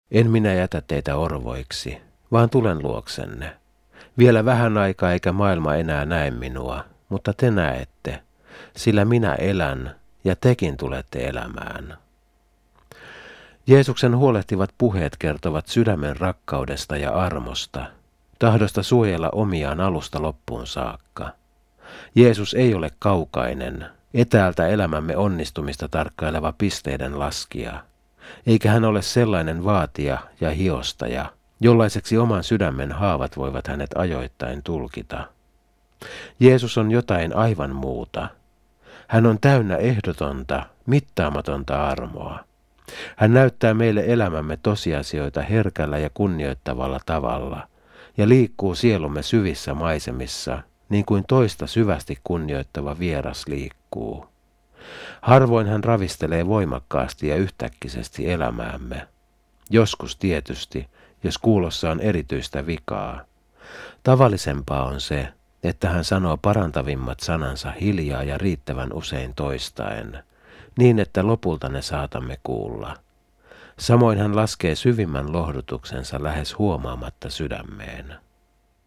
En minä jätä teitä orvoiksi, vaan tulen luoksenne. Vielä vähän aikaa eikä maailma enää näe minua, mutta te näette, sillä minä elän ja tekin tulette elämään. Jeesuksen huolehtivat puheet kertovat sydämen rakkaudesta ja armosta, tahdosta suojella omiaan alusta loppuun saakka. Jeesus ei ole kaukainen, etäältä elämämme onnistumista tarkkaileva pisteiden laskija, eikä hän ole sellainen vaatija ja hiostaja, jollaiseksi oman sydämen haavat voivat hänet ajoittain tulkita. Jeesus on jotain aivan muuta. Hän on täynnä ehdotonta, mittaamatonta armoa. Hän näyttää meille elämämme tosiasioita herkällä ja kunnioittavalla tavalla ja liikkuu sielumme syvissä maisemissa, niin kuin toista syvästi kunnioittava vieras liikkuu. Harvoin hän ravistelee voimakkaasti ja yhtäkkisesti elämäämme. Joskus tietysti, jos kuulossa on erityistä vikaa. Tavallisempaa on se, että hän sanoo parantavimmat sanansa hiljaa ja riittävän usein toistaen, niin että lopulta ne saatamme kuulla. Samoin hän laskee syvimmän lohdutuksensa lähes huomaamatta sydämeen.